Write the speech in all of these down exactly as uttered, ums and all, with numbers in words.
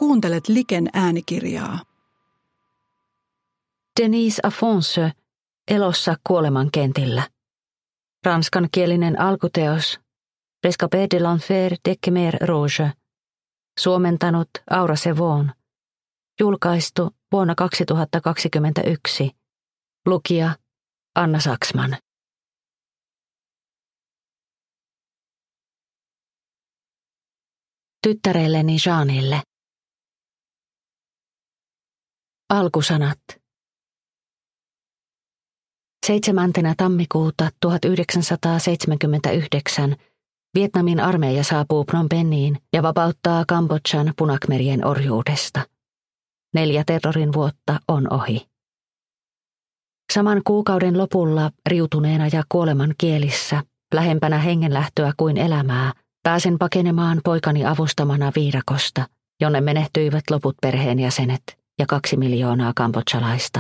kuuntelet Liken äänikirjaa. Denise Afonso, Elossa kuoleman kentillä. Ranskankielinen alkuteos Rescapé de l'enfer de Khmer Rouge. Suomentanut Aura Sevon. Julkaistu vuonna kaksituhattakaksikymmentäyksi. Lukija Anna Saksman. Tyttärelleni Jeanille. Alkusanat. seitsemäntenä tammikuuta tuhatyhdeksänsataaseitsemänkymmentäyhdeksän Vietnamin armeija saapuu Phnom Penhiin ja vapauttaa Kambodžan punakmerien orjuudesta. Neljä terrorin vuotta on ohi. Saman kuukauden lopulla riutuneena ja kuoleman kielissä, lähempänä hengenlähtöä kuin elämää, pääsen pakenemaan poikani avustamana viidakosta, jonne menehtyivät loput perheenjäsenet ja kaksi miljoonaa kambodžalaista.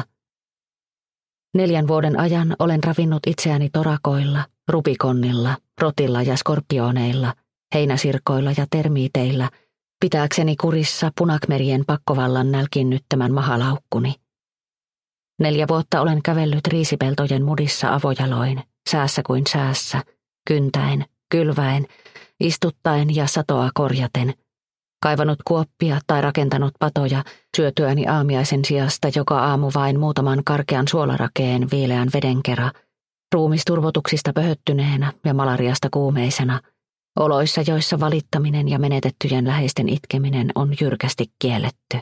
Neljän vuoden ajan olen ravinnut itseäni torakoilla, rubikonnilla, rotilla ja skorpioneilla, heinäsirkoilla ja termiiteillä, pitääkseni kurissa punakmerien pakkovallan nälkiinnyttämän mahalaukkuni. Neljä vuotta olen kävellyt riisipeltojen mudissa avojaloin, säässä kuin säässä, kyntäen, kylväen, istuttaen ja satoa korjaten, kaivanut kuoppia tai rakentanut patoja syötyäni aamiaisen sijasta joka aamu vain muutaman karkean suolarakeen viileän veden kera, ruumisturvotuksista pöhöttyneenä ja malariasta kuumeisena, oloissa joissa valittaminen ja menetettyjen läheisten itkeminen on jyrkästi kielletty.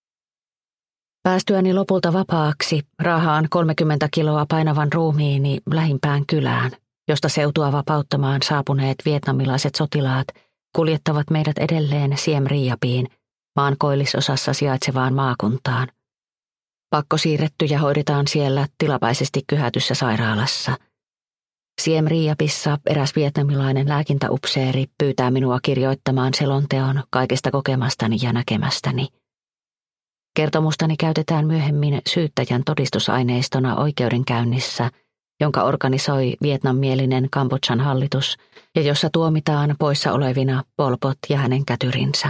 Päästyäni lopulta vapaaksi raahaan kolmekymmentä kiloa painavan ruumiini lähimpään kylään, josta seutua vapauttamaan saapuneet vietnamilaiset sotilaat kuljettavat meidät edelleen Siem Reapiin, maan koillisosassa sijaitsevaan maakuntaan. Pakkosiirrettyjä hoidetaan siellä tilapäisesti kyhätyssä sairaalassa. Siem Reapissa eräs vietnamilainen lääkintäupseeri pyytää minua kirjoittamaan selonteon kaikesta kokemastani ja näkemästäni. Kertomustani käytetään myöhemmin syyttäjän todistusaineistona oikeudenkäynnissä, jonka organisoi vietnammielinen Kambodžan hallitus ja jossa tuomitaan poissa olevina Pol Pot ja hänen kätyrinsä.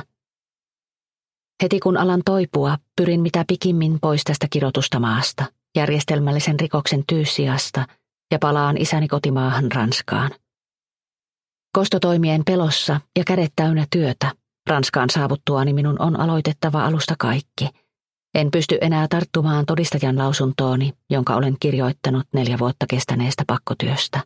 Heti kun alan toipua, pyrin mitä pikimmin pois tästä kirotusta maasta, järjestelmällisen rikoksen tyyssijasta ja palaan isäni kotimaahan Ranskaan. Kostotoimien pelossa ja kädet täynnä työtä, Ranskaan saavuttuani minun on aloitettava alusta kaikki. En pysty enää tarttumaan todistajan lausuntooni, jonka olen kirjoittanut neljä vuotta kestäneestä pakkotyöstä.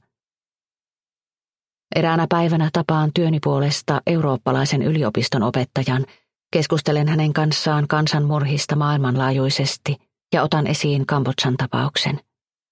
Eräänä päivänä tapaan työni puolesta eurooppalaisen yliopiston opettajan, keskustelen hänen kanssaan kansanmurhista maailmanlaajuisesti ja otan esiin Kambodžan tapauksen.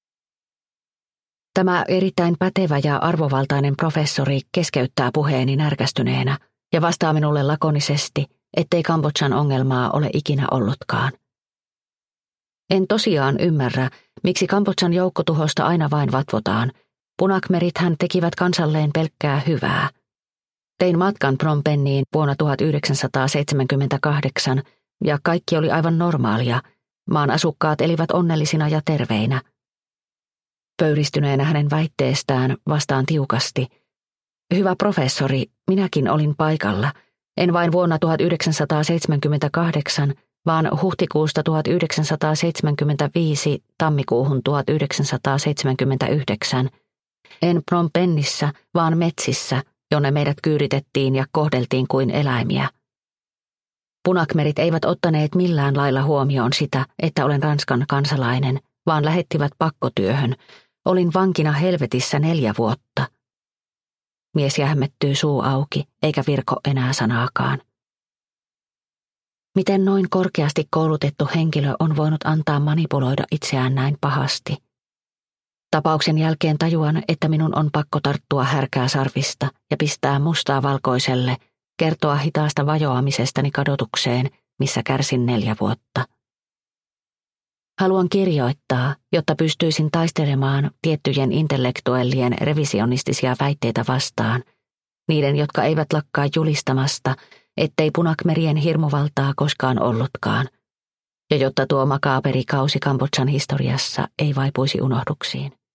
Tämä erittäin pätevä ja arvovaltainen professori keskeyttää puheeni närkästyneenä ja vastaa minulle lakonisesti, ettei Kambodžan ongelmaa ole ikinä ollutkaan. En tosiaan ymmärrä, miksi Kambodžan joukkotuhosta aina vain vatvotaan. Punakmerithän tekivät kansalleen pelkkää hyvää. Tein matkan Phnom Penhiin vuonna tuhatyhdeksänsataaseitsemänkymmentäkahdeksan ja kaikki oli aivan normaalia. Maan asukkaat elivät onnellisina ja terveinä. Pöyristyneenä hänen väitteestään vastaan tiukasti. Hyvä professori, minäkin olin paikalla. En vain vuonna tuhatyhdeksänsataaseitsemänkymmentäkahdeksan, vaan huhtikuusta tuhatyhdeksänsataaseitsemänkymmentäviisi tammikuuhun tuhatyhdeksänsataaseitsemänkymmentäyhdeksän. En Phnom Penhissä, vaan metsissä, jonne meidät kyyditettiin ja kohdeltiin kuin eläimiä. Punakmerit eivät ottaneet millään lailla huomioon sitä, että olen Ranskan kansalainen, vaan lähettivät pakkotyöhön. Olin vankina helvetissä neljä vuotta. Mies jähmettyy suu auki, eikä virko enää sanaakaan. Miten noin korkeasti koulutettu henkilö on voinut antaa manipuloida itseään näin pahasti? Tapauksen jälkeen tajuan, että minun on pakko tarttua härkää sarvista ja pistää mustaa valkoiselle, kertoa hitaasta vajoamisestani kadotukseen, missä kärsin neljä vuotta. Haluan kirjoittaa, jotta pystyisin taistelemaan tiettyjen intellektuellien revisionistisia väitteitä vastaan, niiden, jotka eivät lakkaa julistamasta, ettei punakmerien hirmuvaltaa koskaan ollutkaan, ja jotta tuo makaaberi kausi Kambodžan historiassa ei vaipuisi unohduksiin.